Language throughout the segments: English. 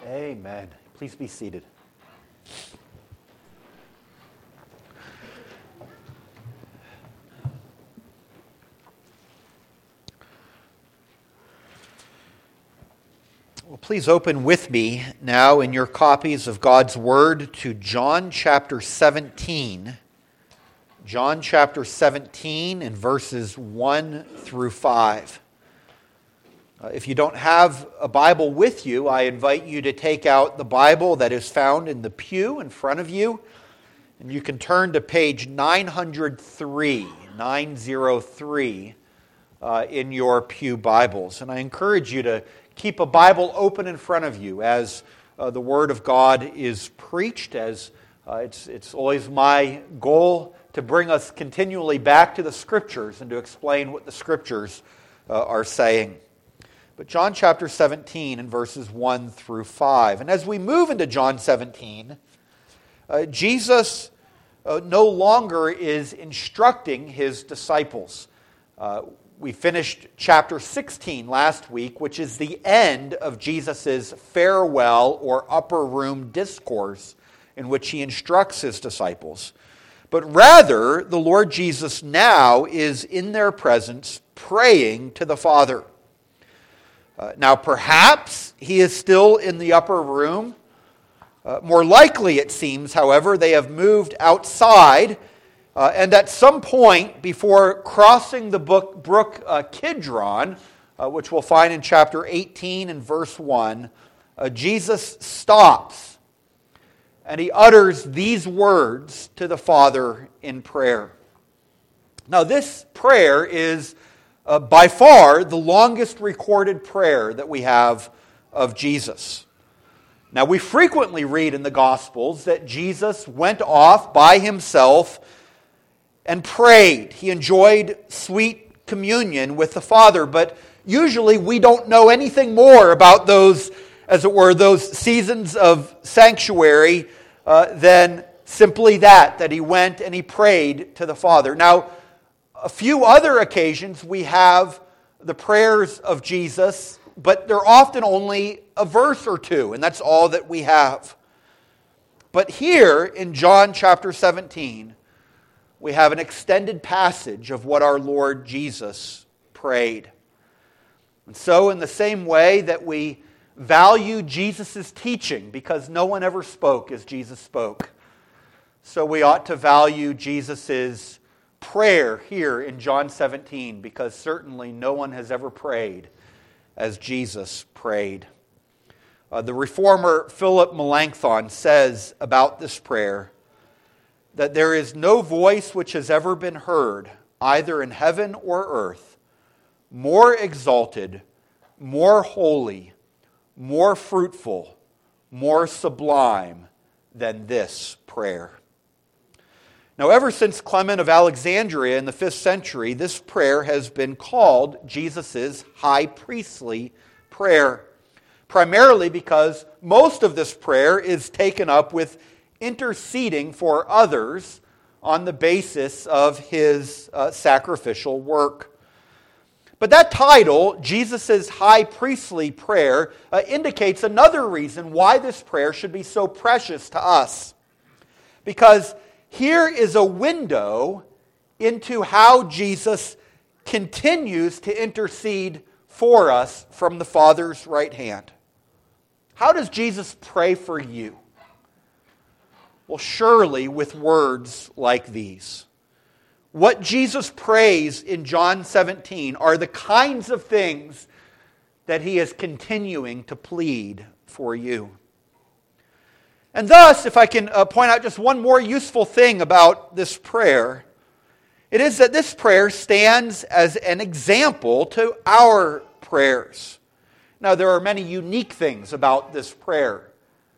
Amen. Please be seated. Well, please open with me now in your copies of God's Word to John chapter 17. John chapter 17 and verses 1 through 5. If you don't have a Bible with you, I invite you to take out the Bible that is found in the pew in front of you, and you can turn to page 903 in your pew Bibles. And I encourage you to keep a Bible open in front of you as the Word of God is preached, as it's always my goal to bring us continually back to the Scriptures and to explain what the Scriptures are saying. But John chapter 17 and verses 1 through 5. And as we move into John 17, Jesus no longer is instructing his disciples. We finished chapter 16 last week, which is the end of Jesus' farewell or upper room discourse in which he instructs his disciples. But rather, the Lord Jesus now is in their presence praying to the Father. Now, perhaps he is still in the upper room. More likely, it seems, however, they have moved outside, and at some point before crossing the brook Kidron, which we'll find in chapter 18 and verse 1, Jesus stops, and he utters these words to the Father in prayer. Now, this prayer is by far the longest recorded prayer that we have of Jesus. Now, we frequently read in the Gospels that Jesus went off by himself and prayed. He enjoyed sweet communion with the Father, but usually we don't know anything more about those, as it were, those seasons of sanctuary than simply that he went and he prayed to the Father. Now, a few other occasions we have the prayers of Jesus, but they're often only a verse or two, and that's all that we have. But here in John chapter 17, we have an extended passage of what our Lord Jesus prayed. And so in the same way that we value Jesus' teaching, because no one ever spoke as Jesus spoke, so we ought to value Jesus' prayer here in John 17, because certainly no one has ever prayed as Jesus prayed. The reformer Philip Melanchthon says about this prayer that there is no voice which has ever been heard, either in heaven or earth, more exalted, more holy, more fruitful, more sublime than this prayer. Now, ever since Clement of Alexandria in the 5th century, this prayer has been called Jesus' high priestly prayer, primarily because most of this prayer is taken up with interceding for others on the basis of his sacrificial work. But that title, Jesus' high priestly prayer, indicates another reason why this prayer should be so precious to us. Because here is a window into how Jesus continues to intercede for us from the Father's right hand. How does Jesus pray for you? Well, surely with words like these. What Jesus prays in John 17 are the kinds of things that he is continuing to plead for you. And thus, if I can point out just one more useful thing about this prayer, it is that this prayer stands as an example to our prayers. Now, there are many unique things about this prayer.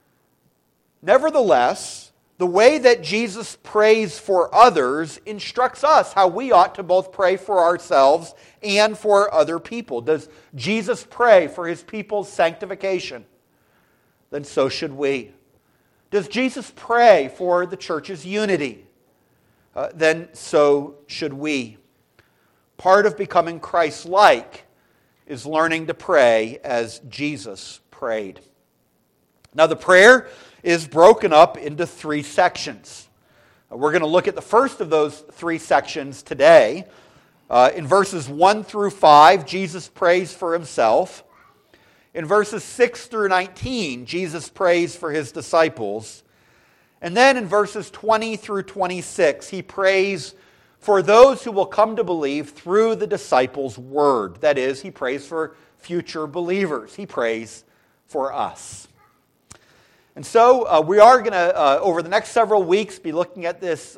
Nevertheless, the way that Jesus prays for others instructs us how we ought to both pray for ourselves and for other people. Does Jesus pray for his people's sanctification? Then so should we. Does Jesus pray for the church's unity? Then so should we. Part of becoming Christ-like is learning to pray as Jesus prayed. Now the prayer is broken up into 3 sections. We're going to look at the first of those 3 sections today. In verses 1 through 5, Jesus prays for himself. In verses 6 through 19, Jesus prays for his disciples. And then in verses 20 through 26, he prays for those who will come to believe through the disciples' word. That is, he prays for future believers. He prays for us. And so we are going to, over the next several weeks, be looking at this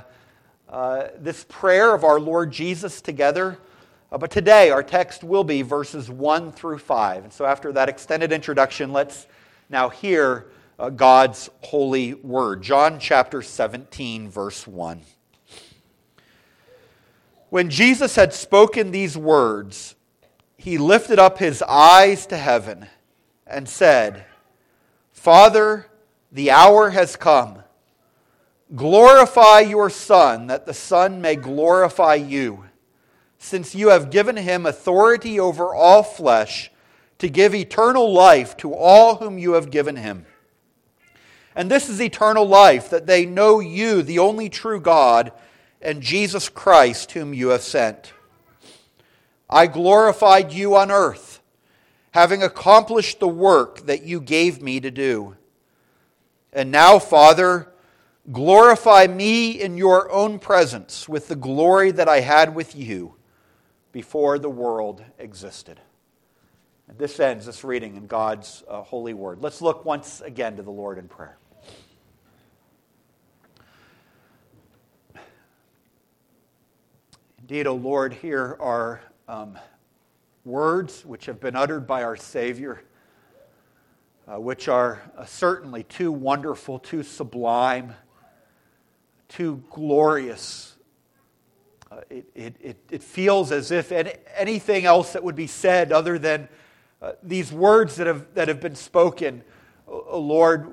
prayer of our Lord Jesus together. But today our text will be verses 1 through 5. And so after that extended introduction, let's now hear God's holy word. John chapter 17, verse 1. When Jesus had spoken these words, he lifted up his eyes to heaven and said, Father, the hour has come. Glorify your Son, that the Son may glorify you, since you have given him authority over all flesh to give eternal life to all whom you have given him. And this is eternal life, that they know you, the only true God, and Jesus Christ, whom you have sent. I glorified you on earth, having accomplished the work that you gave me to do. And now, Father, glorify me in your own presence with the glory that I had with you before the world existed. And this ends this reading in God's holy word. Let's look once again to the Lord in prayer. Indeed, O Lord, here are words which have been uttered by our Savior, which are certainly too wonderful, too sublime, too glorious. It feels as if anything else that would be said other than these words that have been spoken, Lord,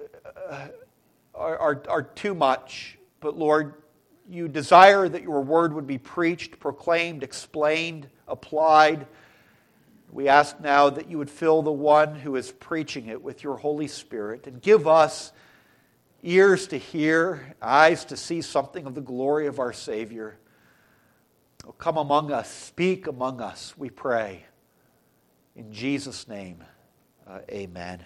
are too much. But Lord, you desire that your word would be preached, proclaimed, explained, applied. We ask now that you would fill the one who is preaching it with your Holy Spirit and give us ears to hear, eyes to see something of the glory of our Savior. Oh, come among us, speak among us, we pray. In Jesus' name, amen.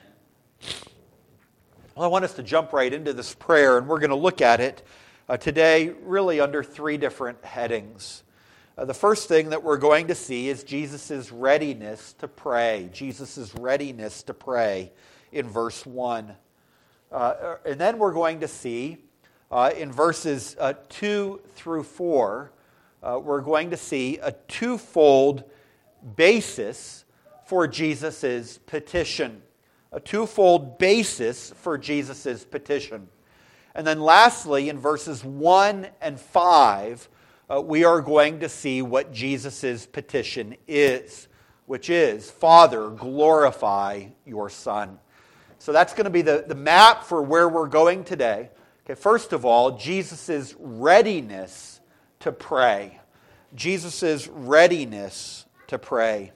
Well, I want us to jump right into this prayer, and we're going to look at it today really under 3 different headings. The first thing that we're going to see is Jesus' readiness to pray. Jesus' readiness to pray in verse 1. And then we're going to see in verses 2 through 4, we're going to see a twofold basis for Jesus' petition. A twofold basis for Jesus' petition. And then lastly, in verses 1 and 5, we are going to see what Jesus' petition is, which is, Father, glorify your Son. So that's going to be the map for where we're going today. Okay, first of all, Jesus' readiness to pray. Jesus' readiness to pray.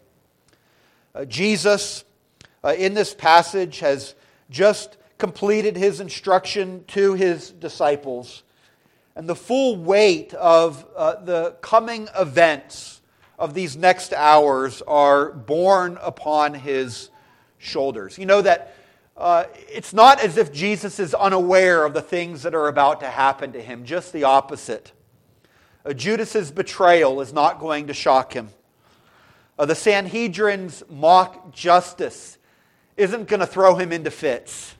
Jesus, in this passage, has just completed his instruction to his disciples. And the full weight of the coming events of these next hours are borne upon his shoulders. You know that it's not as if Jesus is unaware of the things that are about to happen to him. Just the opposite. Judas's betrayal is not going to shock him. The Sanhedrin's mock justice isn't going to throw him into fits.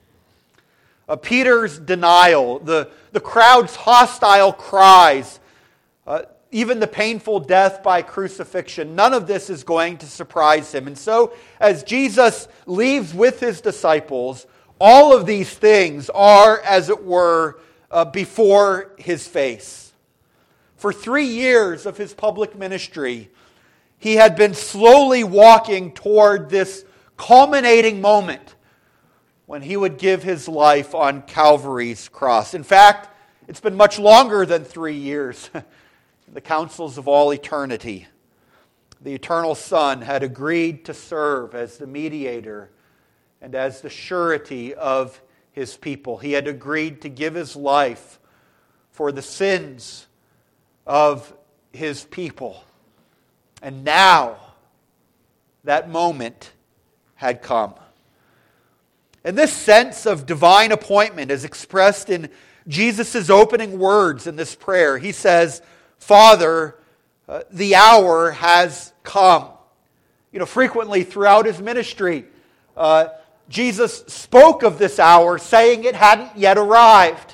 Peter's denial, the crowd's hostile cries, even the painful death by crucifixion, none of this is going to surprise him. And so, as Jesus leaves with his disciples, all of these things are, as it were, before his face. For 3 years of his public ministry, he had been slowly walking toward this culminating moment when he would give his life on Calvary's cross. In fact, it's been much longer than 3 years. The councils of all eternity. The eternal Son had agreed to serve as the mediator and as the surety of His people. He had agreed to give His life for the sins of His people. And now, that moment had come. And this sense of divine appointment is expressed in Jesus' opening words in this prayer. He says, Father, the hour has come. Frequently throughout His ministry, Jesus spoke of this hour, saying it hadn't yet arrived.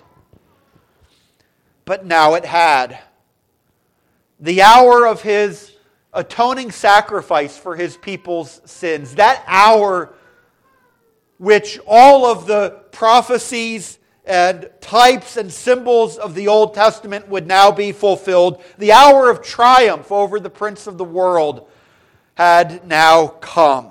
But now it had. The hour of His atoning sacrifice for His people's sins. That hour which all of the prophecies and types and symbols of the Old Testament would now be fulfilled. The hour of triumph over the prince of the world had now come.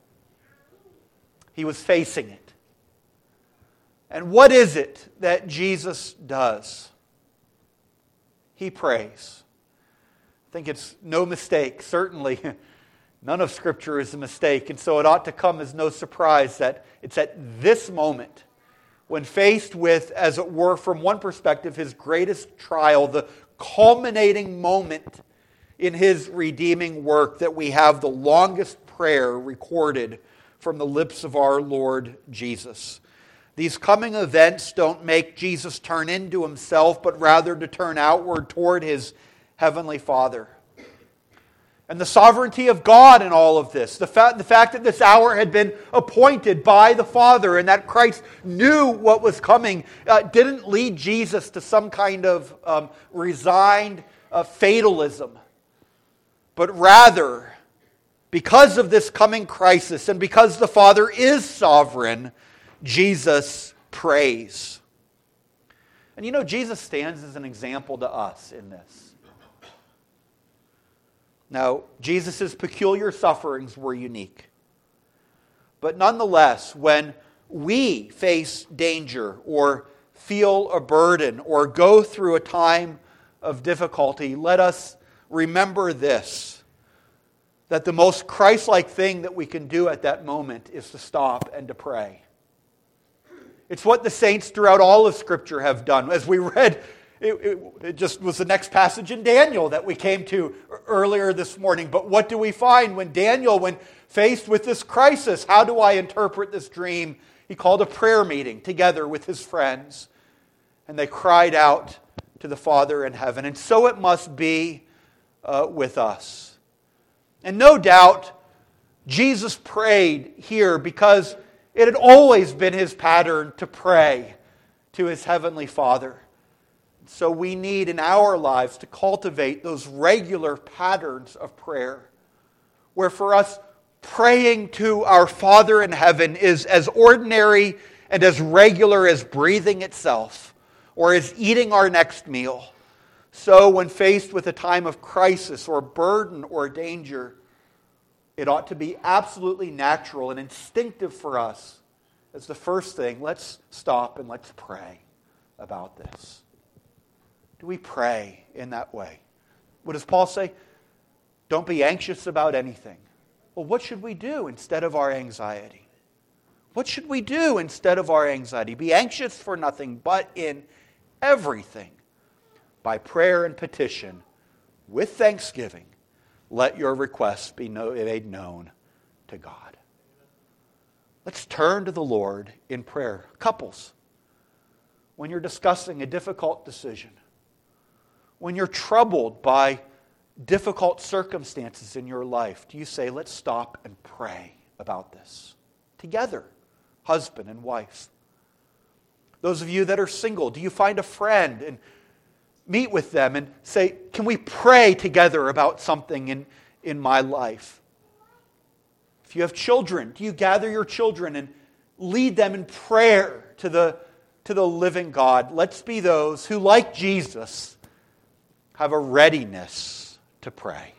He was facing it. And what is it that Jesus does? He prays. I think it's no mistake, certainly none of Scripture is a mistake, and so it ought to come as no surprise that it's at this moment, when faced with, as it were, from one perspective, His greatest trial, the culminating moment in His redeeming work, that we have the longest prayer recorded from the lips of our Lord Jesus. These coming events don't make Jesus turn into Himself, but rather to turn outward toward His Heavenly Father. And the sovereignty of God in all of this, the fact that this hour had been appointed by the Father and that Christ knew what was coming, didn't lead Jesus to some kind of resigned fatalism. But rather, because of this coming crisis and because the Father is sovereign, Jesus prays. And Jesus stands as an example to us in this. Now, Jesus' peculiar sufferings were unique. But nonetheless, when we face danger or feel a burden or go through a time of difficulty, let us remember this, that the most Christ-like thing that we can do at that moment is to stop and to pray. It's what the saints throughout all of Scripture have done. As we read, it just was the next passage in Daniel that we came to earlier this morning. But what do we find when Daniel, when faced with this crisis, how do I interpret this dream? He called a prayer meeting together with his friends. And they cried out to the Father in heaven. And so it must be with us. And no doubt, Jesus prayed here because it had always been His pattern to pray to His Heavenly Father. So we need in our lives to cultivate those regular patterns of prayer, where for us, praying to our Father in heaven is as ordinary and as regular as breathing itself, or as eating our next meal. So when faced with a time of crisis or burden or danger, it ought to be absolutely natural and instinctive for us as the first thing, let's stop and let's pray about this. Do we pray in that way? What does Paul say? Don't be anxious about anything. Well, what should we do instead of our anxiety? What should we do instead of our anxiety? Be anxious for nothing, but in everything, by prayer and petition, with thanksgiving, let your requests be made known to God. Let's turn to the Lord in prayer. Couples, when you're discussing a difficult decision, when you're troubled by difficult circumstances in your life, do you say, let's stop and pray about this together, husband and wife? Those of you that are single, do you find a friend and meet with them and say, can we pray together about something in my life? If you have children, do you gather your children and lead them in prayer to the living God? Let's be those who, like Jesus, have a readiness to pray.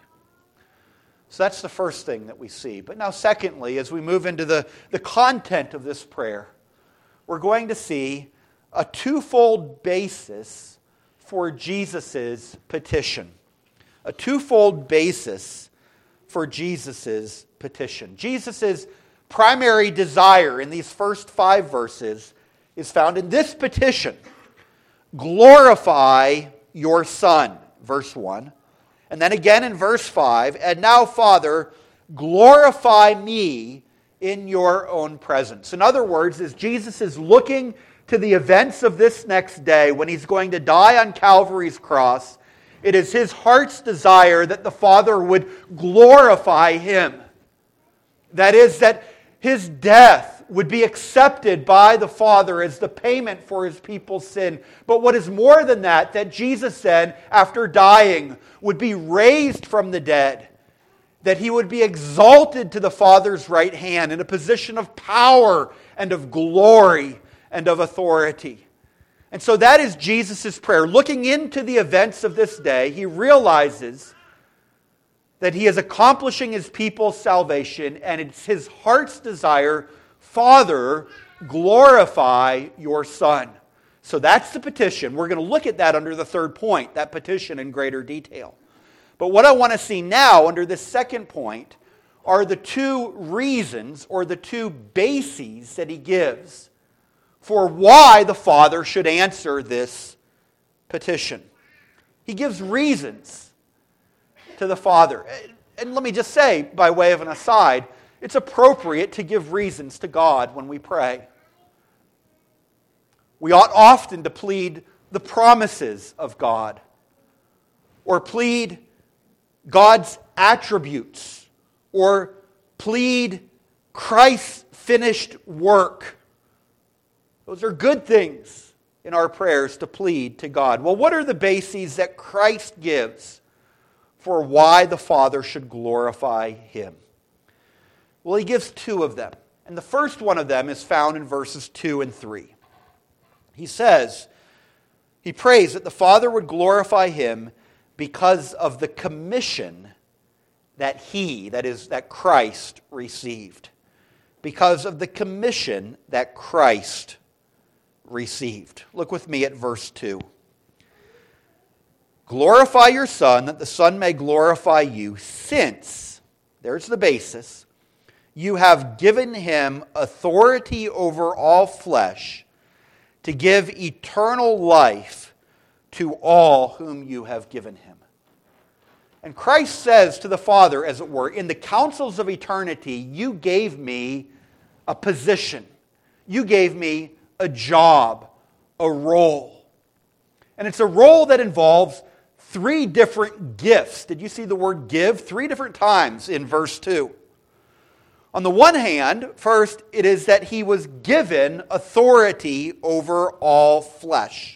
So that's the first thing that we see. But now secondly, as we move into the content of this prayer, we're going to see a twofold basis for Jesus' petition. A twofold basis for Jesus' petition. Jesus' primary desire in these first 5 verses is found in this petition: glorify your Son, verse 1. And then again in verse 5, and now, Father, glorify me in your own presence. In other words, as Jesus is looking to the events of this next day when he's going to die on Calvary's cross, it is his heart's desire that the Father would glorify him. That is, that his death would be accepted by the Father as the payment for his people's sin. But what is more than that Jesus then, after dying, would be raised from the dead, that he would be exalted to the Father's right hand in a position of power and of glory and of authority. And so that is Jesus' prayer. Looking into the events of this day, he realizes that he is accomplishing his people's salvation, and it's his heart's desire, Father, glorify your Son. So that's the petition. We're going to look at that under the third point, that petition in greater detail. But what I want to see now under this second point are the 2 reasons or the 2 bases that he gives for why the Father should answer this petition. He gives reasons to the Father. And let me just say, by way of an aside, it's appropriate to give reasons to God when we pray. We ought often to plead the promises of God, or plead God's attributes, or plead Christ's finished work. Those are good things in our prayers to plead to God. Well, what are the bases that Christ gives for why the Father should glorify him? Well, he gives 2 of them. And the first one of them is found in verses 2 and 3. He says, he prays that the Father would glorify him because of the commission that that Christ received. Because of the commission that Christ received. Look with me at verse 2. Glorify your Son, that the Son may glorify you, since, there's the basis, you have given him authority over all flesh to give eternal life to all whom you have given him. And Christ says to the Father, as it were, in the councils of eternity, you gave me a position. You gave me a job, a role. And it's a role that involves 3 different gifts. Did you see the word give? 3 different times in verse 2. On the one hand, first, it is that he was given authority over all flesh.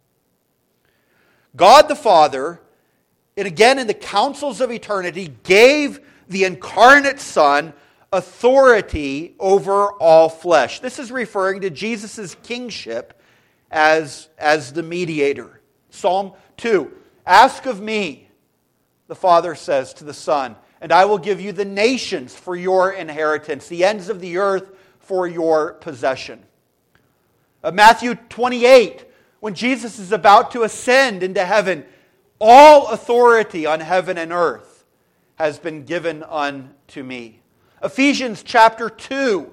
God the Father, and again in the councils of eternity, gave the incarnate Son authority over all flesh. This is referring to Jesus' kingship as the mediator. Psalm 2, ask of me, the Father says to the Son, and I will give you the nations for your inheritance, the ends of the earth for your possession. Matthew 28, when Jesus is about to ascend into heaven, all authority on heaven and earth has been given unto me. Ephesians chapter 2,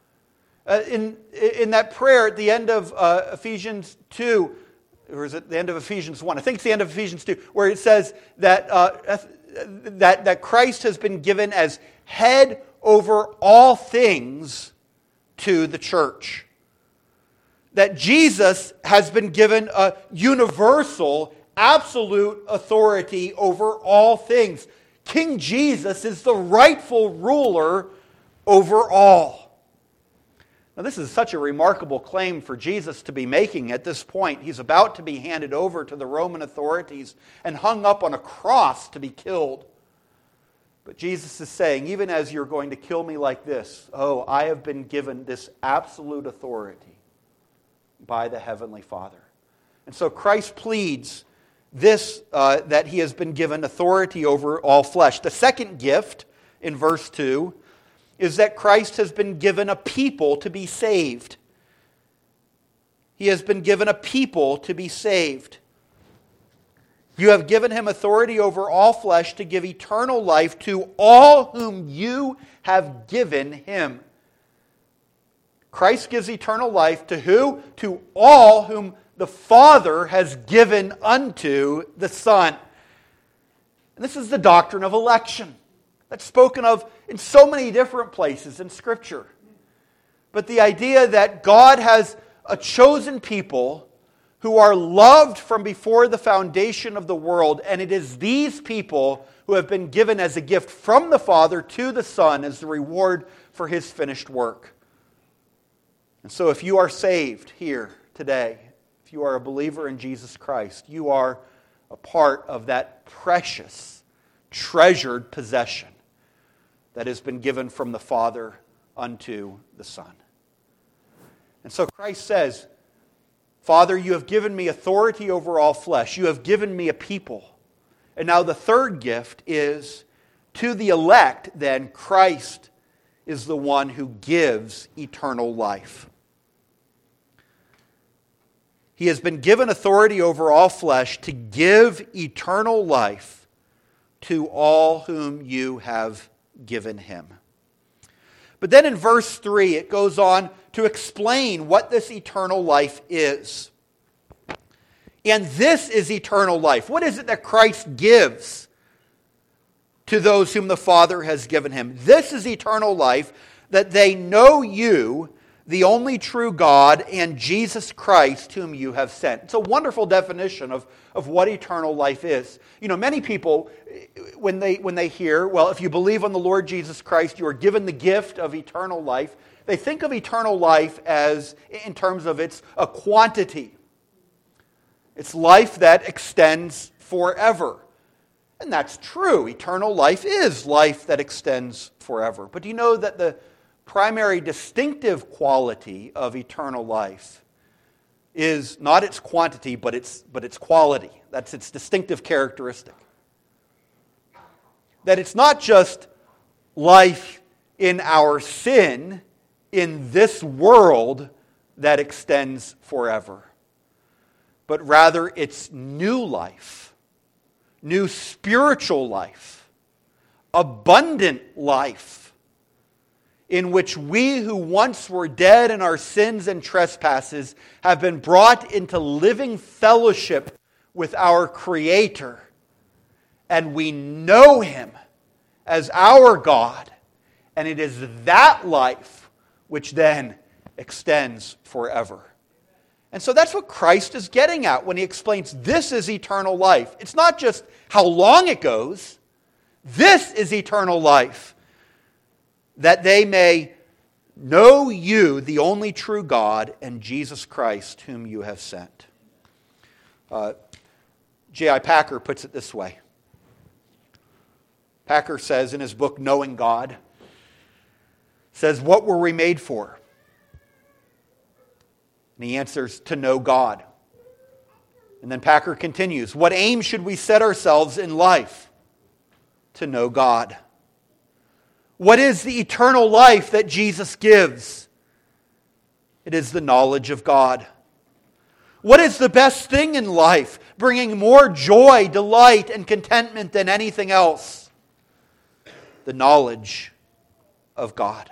in that prayer at the end of Ephesians 2, or is it the end of Ephesians 1? I think it's the end of Ephesians 2, where it says that Christ has been given as head over all things to the church. That Jesus has been given a universal, absolute authority over all things. King Jesus is the rightful ruler over all. Now, this is such a remarkable claim for Jesus to be making at this point. He's about to be handed over to the Roman authorities and hung up on a cross to be killed. But Jesus is saying, even as you're going to kill me like this, I have been given this absolute authority by the Heavenly Father. And so Christ pleads this, that he has been given authority over all flesh. The second gift, in verse 2, is that Christ has been given a people to be saved. He has been given a people to be saved. You have given him authority over all flesh to give eternal life to all whom you have given him. Christ gives eternal life to who? To all whom the Father has given unto the Son. And this is the doctrine of election that's spoken of in so many different places in Scripture. But the idea that God has a chosen people who are loved from before the foundation of the world, and it is these people who have been given as a gift from the Father to the Son as the reward for His finished work. And so if you are saved here today, if you are a believer in Jesus Christ, you are a part of that precious, treasured possession that has been given from the Father unto the Son. And so Christ says, Father, you have given me authority over all flesh. You have given me a people. And now the third gift is, to the elect, then, Christ is the one who gives eternal life. He has been given authority over all flesh to give eternal life to all whom you have given Him. But then in verse 3, it goes on to explain what this eternal life is. And this is eternal life. What is it that Christ gives to those whom the Father has given Him? This is eternal life, that they know you, the only true God, and Jesus Christ, whom you have sent. It's a wonderful definition of what eternal life is. You know, many people, when they hear, well, if you believe on the Lord Jesus Christ, you are given the gift of eternal life, they think of eternal life as, in terms of it's a quantity. It's life that extends forever. And that's true. Eternal life is life that extends forever. But do you know that the primary distinctive quality of eternal life is not its quantity, but its quality? That's its distinctive characteristic. That it's not just life in our sin in this world that extends forever, but rather it's new life, new spiritual life, abundant life, in which we who once were dead in our sins and trespasses have been brought into living fellowship with our Creator, and we know Him as our God, and it is that life which then extends forever. And so that's what Christ is getting at when He explains this is eternal life. It's not just how long it goes. This is eternal life, that they may know you, the only true God, and Jesus Christ, whom you have sent. J.I. Packer puts it this way. Packer says in his book, Knowing God, says, what were we made for? And he answers, to know God. And then Packer continues, what aim should we set ourselves in life? To know God. What is the eternal life that Jesus gives? It is the knowledge of God. What is the best thing in life, bringing more joy, delight, and contentment than anything else? The knowledge of God.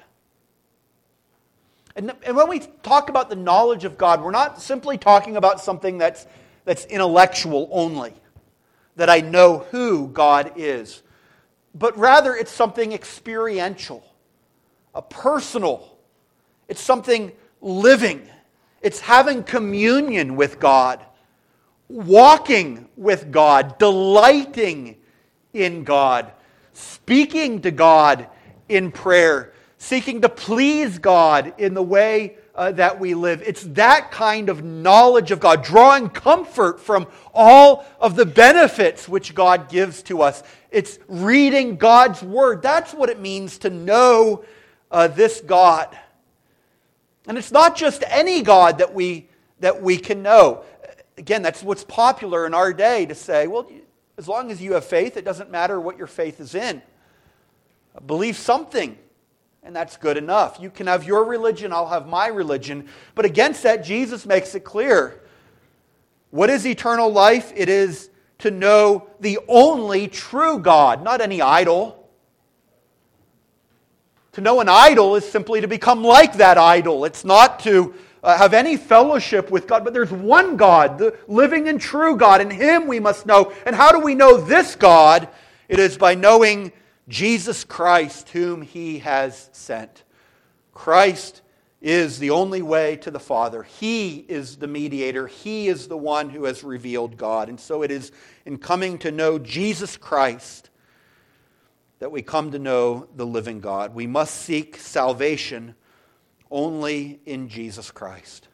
And when we talk about the knowledge of God, we're not simply talking about something that's intellectual only, that I know who God is, but rather it's something experiential, a personal. It's something living. It's having communion with God, walking with God, delighting in God, speaking to God in prayer, seeking to please God in the way that we live. It's that kind of knowledge of God, drawing comfort from all of the benefits which God gives to us. It's reading God's Word. That's what it means to know this God. And it's not just any God that we can know. Again, that's what's popular in our day, to say, well, as long as you have faith, it doesn't matter what your faith is in. Believe something, and that's good enough. You can have your religion, I'll have my religion. But against that, Jesus makes it clear. What is eternal life? It is to know the only true God, not any idol. To know an idol is simply to become like that idol. It's not to have any fellowship with God, but there's one God, the living and true God, and Him we must know. And how do we know this God? It is by knowing Jesus Christ, whom He has sent. Christ is the only way to the Father. He is the mediator. He is the one who has revealed God. And so it is in coming to know Jesus Christ that we come to know the living God. We must seek salvation only in Jesus Christ.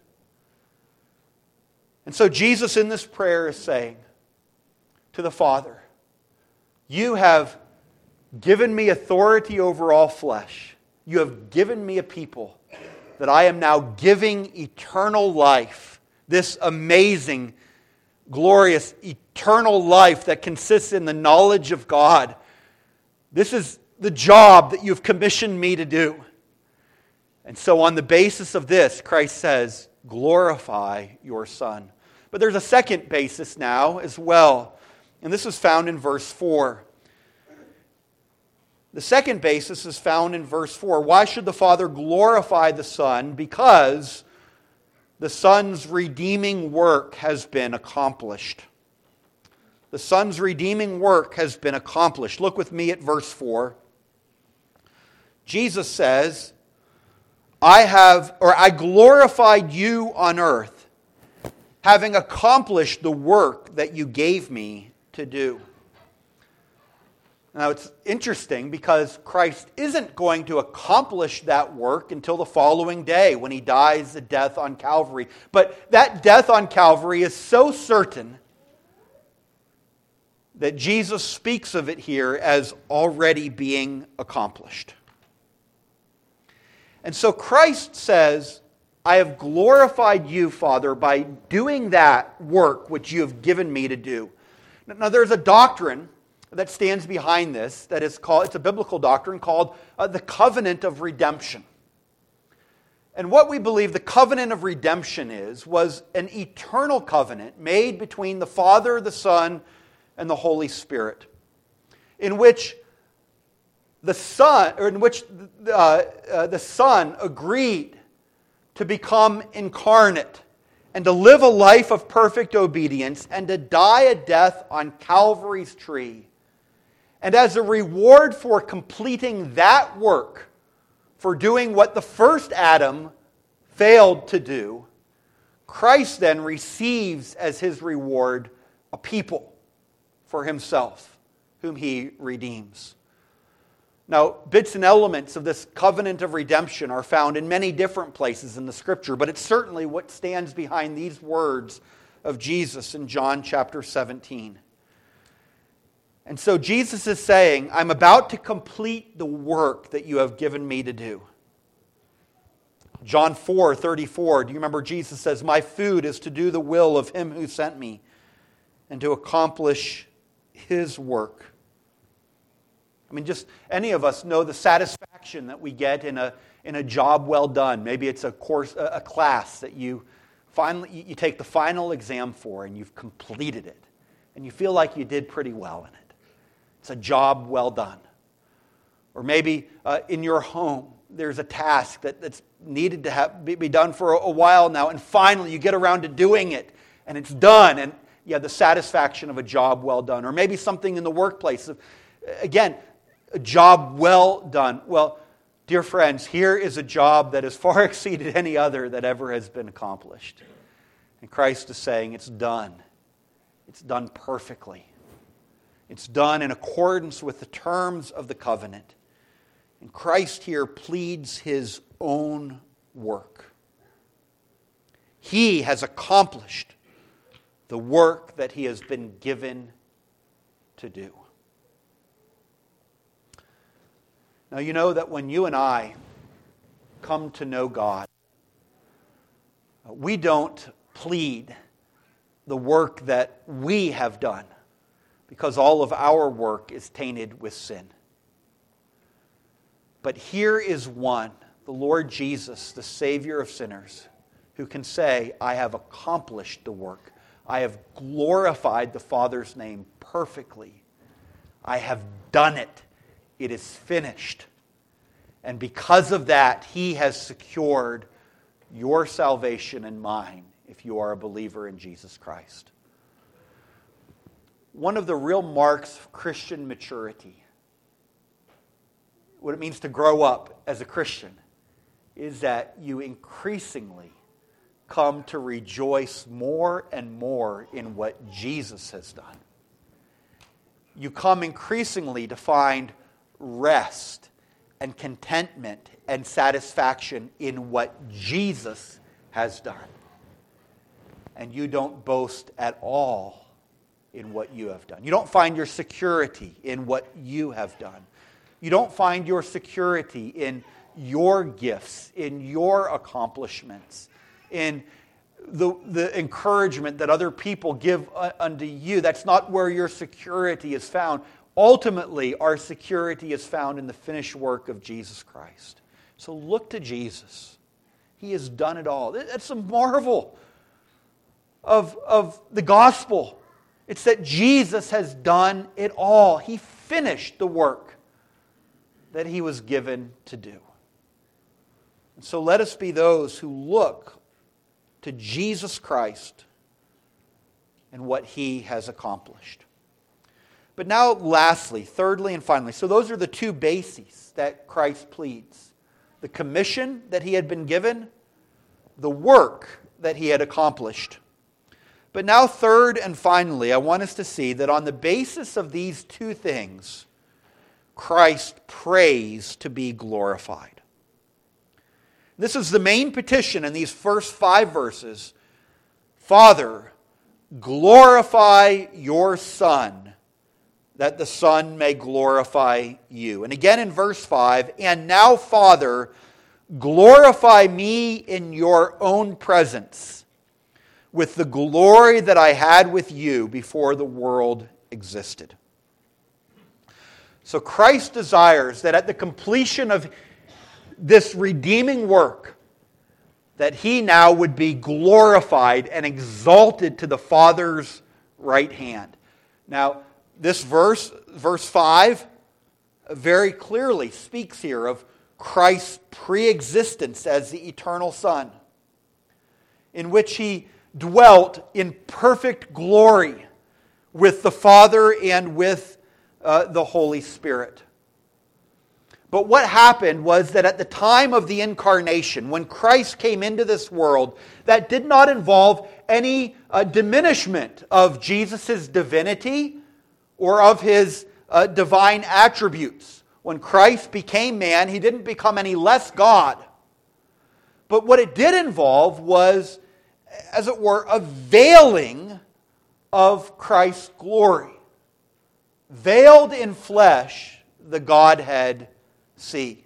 And so Jesus in this prayer is saying to the Father, you have given me authority over all flesh. You have given me a people that I am now giving eternal life. This amazing, glorious, eternal life that consists in the knowledge of God. This is the job that you've commissioned me to do. And so on the basis of this, Christ says, glorify your Son. But there's a second basis now as well. And this is found in verse 4. The second basis is found in verse 4. Why should the Father glorify the Son? Because the Son's redeeming work has been accomplished. The Son's redeeming work has been accomplished. Look with me at verse 4. Jesus says, I glorified you on earth, having accomplished the work that you gave me to do. Now it's interesting because Christ isn't going to accomplish that work until the following day when He dies the death on Calvary. But that death on Calvary is so certain that Jesus speaks of it here as already being accomplished. And so Christ says, I have glorified you, Father, by doing that work which you have given me to do. Now there's a doctrine that stands behind this that is called, it's a biblical doctrine called the covenant of redemption. And what we believe the covenant of redemption was an eternal covenant made between the Father, the Son, and the Holy Spirit, in which the Son agreed to become incarnate and to live a life of perfect obedience and to die a death on Calvary's tree. And as a reward for completing that work, for doing what the first Adam failed to do, Christ then receives as His reward a people for Himself, whom He redeems. Now, bits and elements of this covenant of redemption are found in many different places in the Scripture, but it's certainly what stands behind these words of Jesus in John chapter 17. And so Jesus is saying, I'm about to complete the work that you have given me to do. John 4:34, do you remember Jesus says, my food is to do the will of Him who sent me and to accomplish His work. I mean, just any of us know the satisfaction that we get in a job well done. Maybe it's a class that you take the final exam for and you've completed it. And you feel like you did pretty well in it. It's a job well done. Or maybe in your home, there's a task that's needed to be done for a while now, and finally you get around to doing it, and it's done, and you have the satisfaction of a job well done. Or maybe something in the workplace. Again, a job well done. Well, dear friends, here is a job that has far exceeded any other that ever has been accomplished. And Christ is saying it's done. It's done perfectly. It's done in accordance with the terms of the covenant. And Christ here pleads His own work. He has accomplished the work that He has been given to do. Now you know that when you and I come to know God, we don't plead the work that we have done, because all of our work is tainted with sin. But here is one, the Lord Jesus, the Savior of sinners, who can say, I have accomplished the work. I have glorified the Father's name perfectly. I have done it. It is finished. And because of that, He has secured your salvation and mine if you are a believer in Jesus Christ. One of the real marks of Christian maturity, what it means to grow up as a Christian, is that you increasingly come to rejoice more and more in what Jesus has done. You come increasingly to find rest and contentment and satisfaction in what Jesus has done. And you don't boast at all in what you have done. You don't find your security in what you have done. You don't find your security in your gifts, in your accomplishments, in the encouragement that other people give unto you. That's not where your security is found. Ultimately, our security is found in the finished work of Jesus Christ. So look to Jesus. He has done it all. That's a marvel of the gospel. It's that Jesus has done it all. He finished the work that He was given to do. And so let us be those who look to Jesus Christ and what He has accomplished. But now, lastly, thirdly, and finally, so those are the two bases that Christ pleads. The commission that He had been given, the work that He had accomplished. But now, third and finally, I want us to see that on the basis of these two things, Christ prays to be glorified. This is the main petition in these first 5 verses. Father, glorify your Son, that the Son may glorify you. And again in verse 5, and now, Father, glorify me in your own presence, with the glory that I had with you before the world existed. So Christ desires that at the completion of this redeeming work, that He now would be glorified and exalted to the Father's right hand. Now, this verse 5, very clearly speaks here of Christ's pre-existence as the eternal Son, in which He dwelt in perfect glory with the Father and with the Holy Spirit. But what happened was that at the time of the incarnation, when Christ came into this world, that did not involve any diminishment of Jesus' divinity or of His divine attributes. When Christ became man, He didn't become any less God. But what it did involve was, as it were, a veiling of Christ's glory. Veiled in flesh, the Godhead see.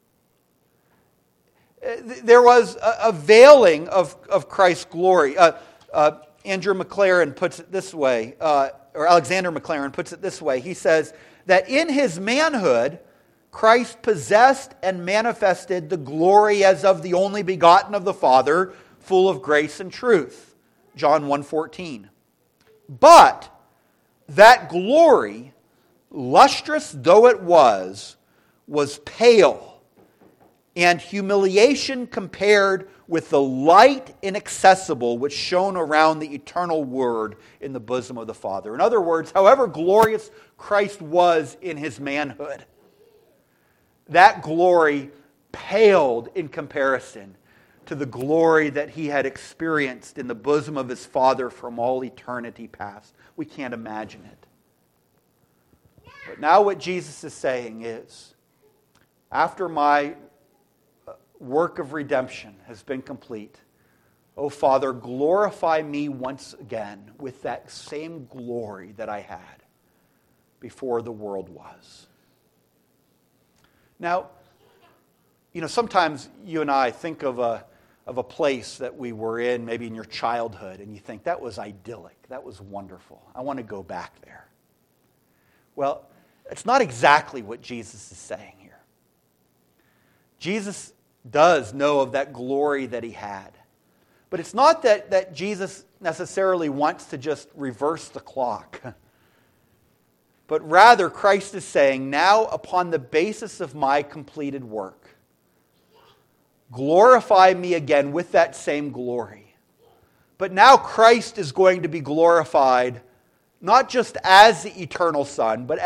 There was a veiling of Christ's glory. Andrew McLaren puts it this way, or Alexander McLaren puts it this way. He says that in His manhood, Christ possessed and manifested the glory as of the only begotten of the Father, full of grace and truth. John 1:14. But that glory, lustrous though it was pale, and humiliation compared with the light inaccessible which shone around the eternal Word in the bosom of the Father. In other words, however glorious Christ was in His manhood, that glory paled in comparison to the glory that He had experienced in the bosom of His Father from all eternity past. We can't imagine it. But now what Jesus is saying is, after my work of redemption has been complete, oh Father, glorify me once again with that same glory that I had before the world was. Now, sometimes you and I think of a place that we were in, maybe in your childhood, and you think, that was idyllic, that was wonderful, I want to go back there. Well, it's not exactly what Jesus is saying here. Jesus does know of that glory that He had. But it's not that Jesus necessarily wants to just reverse the clock. But rather, Christ is saying, now upon the basis of my completed work, glorify me again with that same glory. But now Christ is going to be glorified not just as the eternal Son, but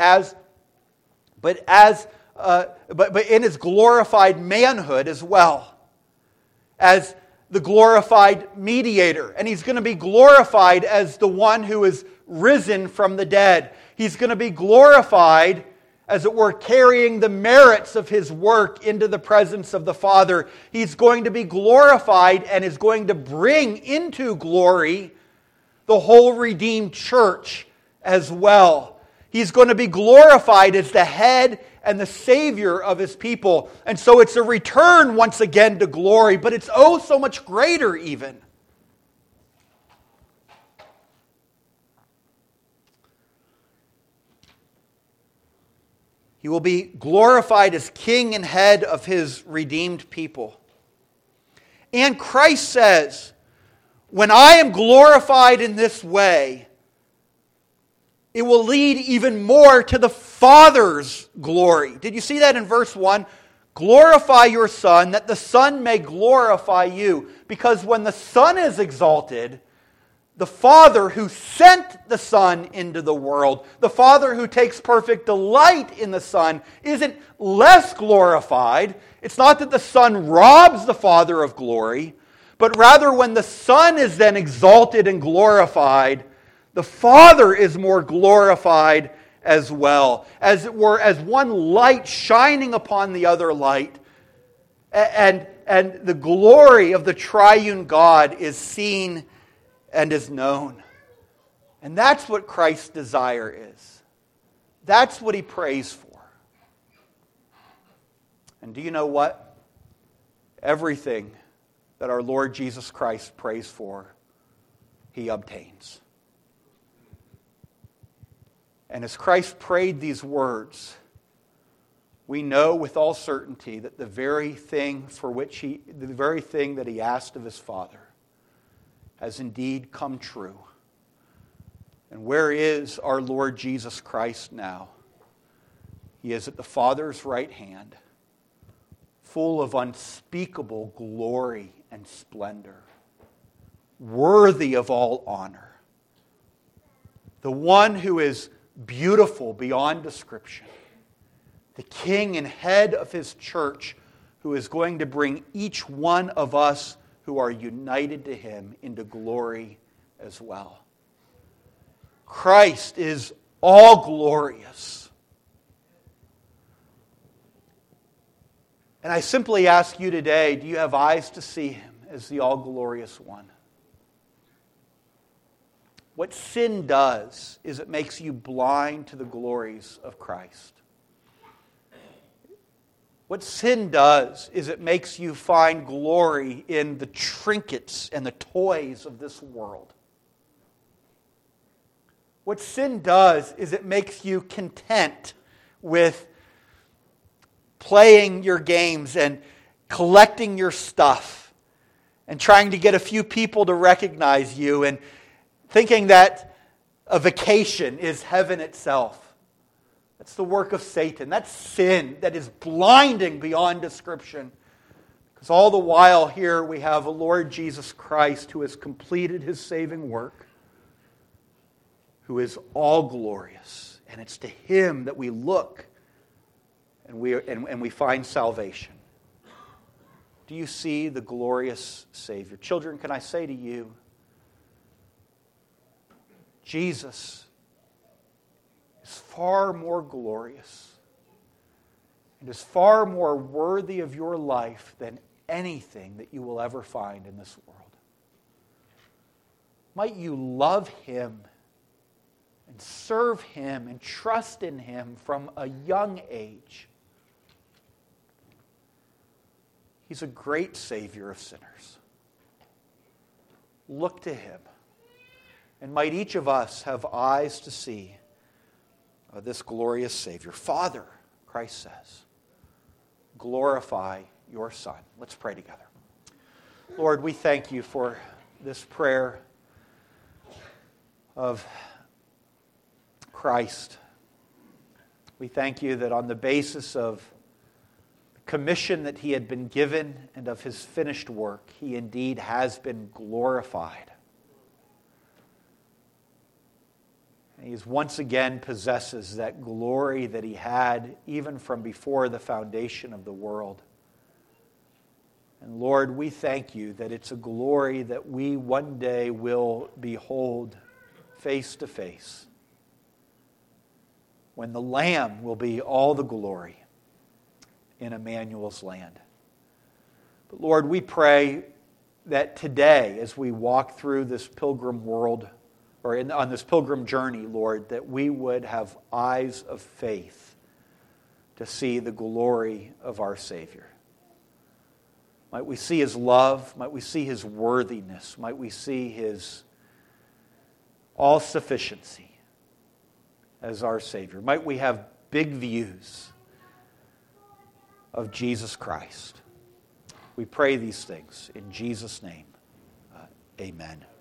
in His glorified manhood as well, as the glorified mediator. And He's going to be glorified as the one who is risen from the dead. He's going to be glorified, as it were, carrying the merits of His work into the presence of the Father. He's going to be glorified and is going to bring into glory the whole redeemed church as well. He's going to be glorified as the head and the Savior of His people. And so it's a return once again to glory, but it's oh so much greater even. He will be glorified as King and head of His redeemed people. And Christ says, when I am glorified in this way, it will lead even more to the Father's glory. Did you see that in verse 1? Glorify your Son, that the Son may glorify you. Because when the Son is exalted, the Father who sent the Son into the world, the Father who takes perfect delight in the Son, isn't less glorified. It's not that the Son robs the Father of glory, but rather when the Son is then exalted and glorified, the Father is more glorified as well. As it were, as one light shining upon the other light. And the glory of the triune God is seen and is known. And that's what Christ's desire is. That's what He prays for. And do you know what? Everything that our Lord Jesus Christ prays for, He obtains. And as Christ prayed these words, we know with all certainty that the very thing that He asked of His Father has indeed come true. And where is our Lord Jesus Christ now? He is at the Father's right hand, full of unspeakable glory and splendor, worthy of all honor. The one who is beautiful beyond description, the King and head of His church, who is going to bring each one of us who are united to Him into glory as well. Christ is all glorious. And I simply ask you today, do you have eyes to see Him as the all-glorious one? What sin does is it makes you blind to the glories of Christ. What sin does is it makes you find glory in the trinkets and the toys of this world. What sin does is it makes you content with playing your games and collecting your stuff and trying to get a few people to recognize you and thinking that a vacation is heaven itself. That's the work of Satan. That's sin that is blinding beyond description. Because all the while here we have a Lord Jesus Christ who has completed His saving work, who is all glorious. And it's to Him that we look and we find salvation. Do you see the glorious Savior? Children, can I say to you, Jesus is far more glorious and is far more worthy of your life than anything that you will ever find in this world. Might you love Him and serve Him and trust in Him from a young age. He's a great Savior of sinners. Look to Him. And might each of us have eyes to see this glorious Savior. Father, Christ says, glorify your Son. Let's pray together. Lord, we thank you for this prayer of Christ We thank you that on the basis of the commission that he had been given and of his finished work, he indeed has been glorified. And he once again possesses that glory that he had even from before the foundation of the world. And Lord, we thank you that it's a glory that we one day will behold face to face, when the Lamb will be all the glory in Emmanuel's land. But Lord, we pray that today, as we walk through this pilgrim world, or on this pilgrim journey, Lord, that we would have eyes of faith to see the glory of our Savior. Might we see his love, might we see his worthiness, might we see his all-sufficiency as our Savior. Might we have big views of Jesus Christ. We pray these things in Jesus' name. Amen.